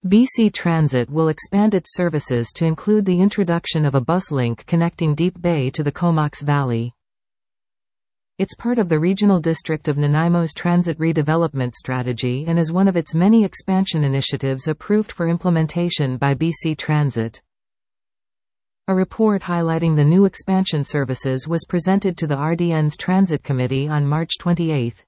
BC Transit will expand its services to include the introduction of a bus link connecting Deep Bay to the Comox Valley. It's part of the Regional District of Nanaimo's transit redevelopment strategy and is one of its many expansion initiatives approved for implementation by BC Transit. A report highlighting the new expansion services was presented to the RDN's Transit Committee on March 28.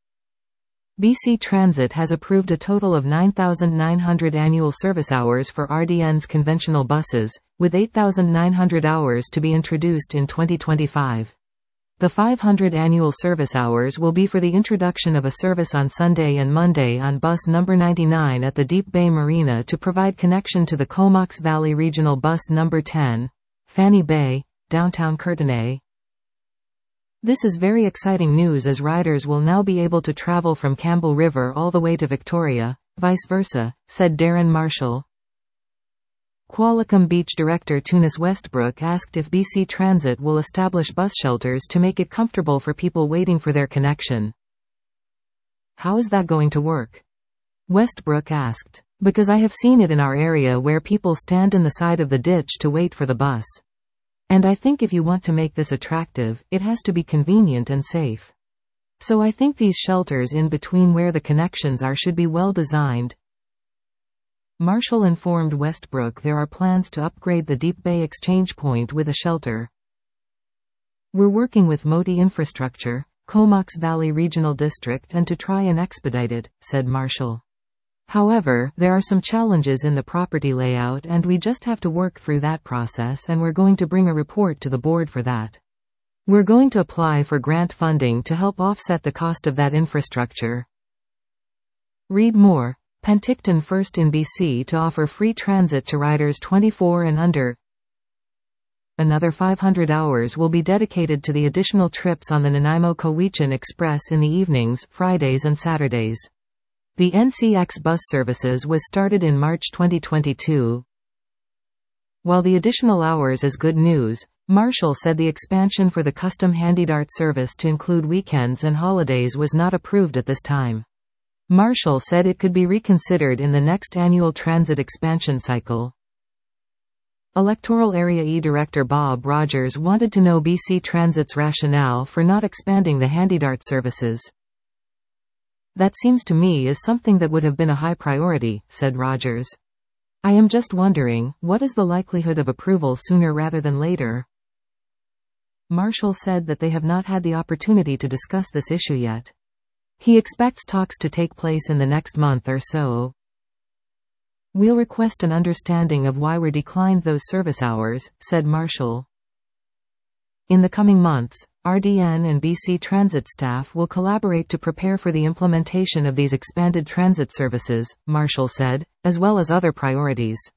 BC Transit has approved a total of 9,900 annual service hours for RDN's conventional buses, with 8,900 hours to be introduced in 2025. The 500 annual service hours will be for the introduction of a service on Sunday and Monday on bus number 99 at the Deep Bay Marina to provide connection to the Comox Valley Regional Bus number 10, Fanny Bay, downtown Courtenay. This is very exciting news as riders will now be able to travel from Campbell River all the way to Victoria, vice versa, said Darren Marshall. Qualicum Beach director Tunis Westbrook asked if BC Transit will establish bus shelters to make it comfortable for people waiting for their connection. How is that going to work? Westbrook asked. Because I have seen it in our area where people stand in the side of the ditch to wait for the bus. And I think if you want to make this attractive, it has to be convenient and safe. So I think these shelters in between where the connections are should be well designed. Marshall informed Westbrook there are plans to upgrade the Deep Bay exchange point with a shelter. We're working with Moti Infrastructure, Comox Valley Regional District and to try and expedite it, said Marshall. However, there are some challenges in the property layout and we just have to work through that process and we're going to bring a report to the board for that. We're going to apply for grant funding to help offset the cost of that infrastructure. Read more. Penticton first in BC to offer free transit to riders 24 and under. Another 500 hours will be dedicated to the additional trips on the Nanaimo-Cowichan Express in the evenings, Fridays and Saturdays. The NCX bus services was started in March 2022. While the additional hours is good news, Marshall said the expansion for the custom HandyDART service to include weekends and holidays was not approved at this time. Marshall said it could be reconsidered in the next annual transit expansion cycle. Electoral Area E Director Bob Rogers wanted to know BC Transit's rationale for not expanding the HandyDART services. That seems to me is something that would have been a high priority, said Rogers. I am just wondering, what is the likelihood of approval sooner rather than later? Marshall said that they have not had the opportunity to discuss this issue yet. He expects talks to take place in the next month or so. We'll request an understanding of why we declined those service hours, said Marshall. In the coming months, RDN and BC Transit staff will collaborate to prepare for the implementation of these expanded transit services, Marshall said, as well as other priorities.